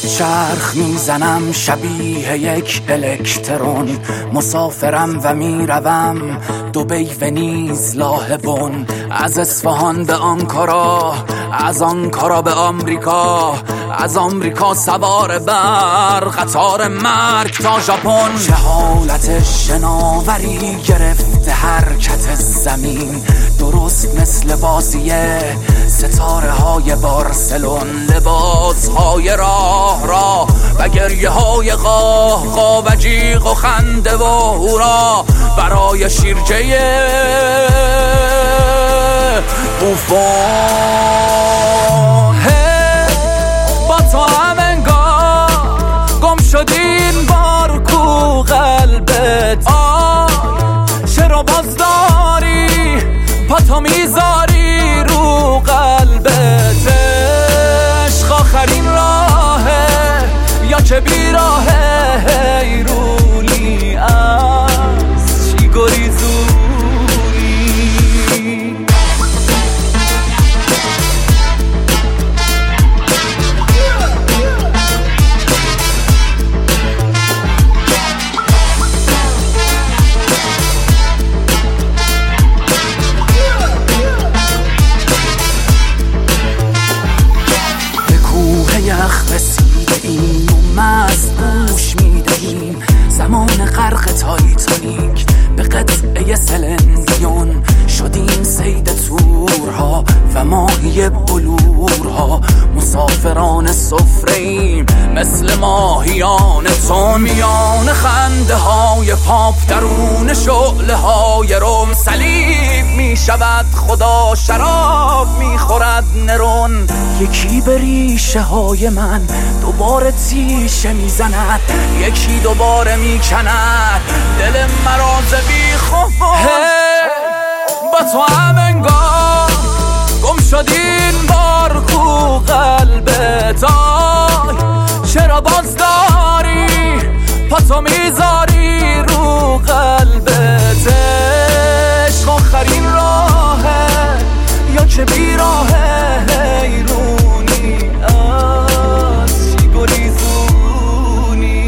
چرخ میزنم شبیه یک الکترون، مسافرم و میروم دبی، ونیز، لاهبون، از اصفهان به آنکارا، از آنکارا به آمریکا، از آمریکا سوار بر قطار مرگ تا ژاپن. جهالت شناوری گرفته حرکت زمین، درست مثل بازی ستاره های بارسلون. لباس های راه و گریه های قاه و جیغ و خنده و هورا برای شیرجه بوفون. با تو هم انگار گم شدین بار کو قلبت، چرا باز داری پا تو میذاری رو قلبت؟ عشق آخرین راهه یا که بیراهه؟ حیرونی از چی گریزونی؟ یخ رسیدیم و مست گوش میدهیم زمان غرق تایتانیک به قطعه سلندیون. شدیم صید تورها و ماهی بلورها، مسافران سفره‌ایم مثل ماهیان تون. میان خنده های پاپ درون شعله های روم، صلیب می شود خدا، شراب می خورد نرون. یکی به ریشه های من دوباره تیشه می زند، یکی دوباره می کند دل مراز بی خوب. با تو هم انگار گم شدین بار کو قلبت، چرا باز داری پا تو میذاری رو قلبت؟ عشق آخرین راهه یا که بیراهه؟ حیرونی از چی گریزونی؟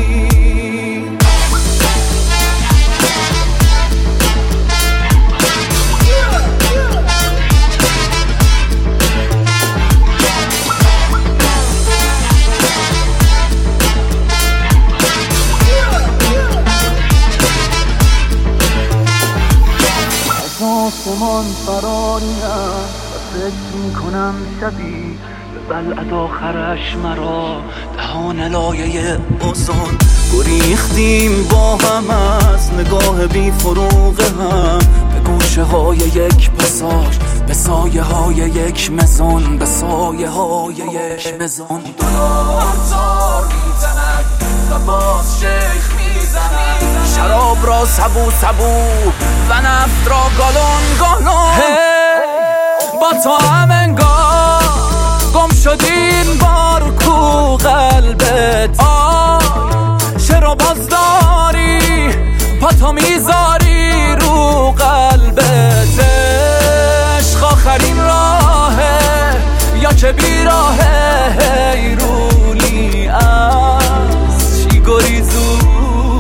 آسمان فراریم و فکر میکنم شبی به بلعت آخرش مرا دهان لایه اوزون. گریختیم با هم از نگاه بی فروغ هم، به گوشه های یک پاساژ، به سایه های یک مزون، به سایه های یک مزون. دلار میزند و باز شیخ میزند، شراب را سبو سبو و نفت را گالون گالون. با تو هم انگار گم شدین بار کو قلبت، چرا باز داری پا تو میذاری رو قلبت؟ عشق آخرین راهه یا که بیراهه؟ حیرونی از چی گریزونی؟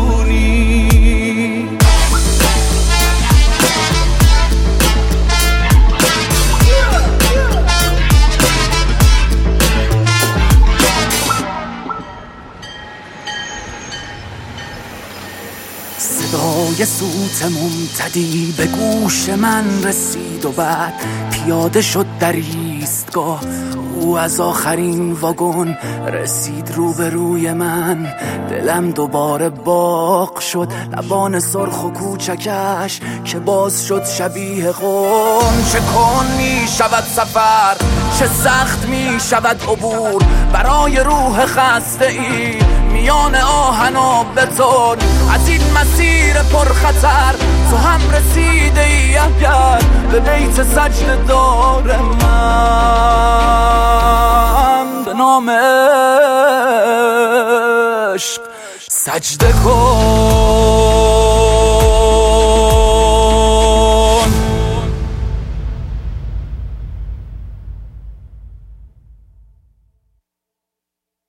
صدای سوت ممتدی به گوش من رسید و بعد پیاده شد در ایستگاه. او از آخرین واگن رسید روبروی من، دلم دوباره باغ شد، لبان سرخ و کوچکش که باز شد شبیه قم. چه کن می شود سفر، چه سخت می شود عبور برای روح خسته ای میان آهن و بتون. از این مسیر پرخطر تو هم رسیده ای اگر به بیت سجده دار من به نام عشق سجده کن.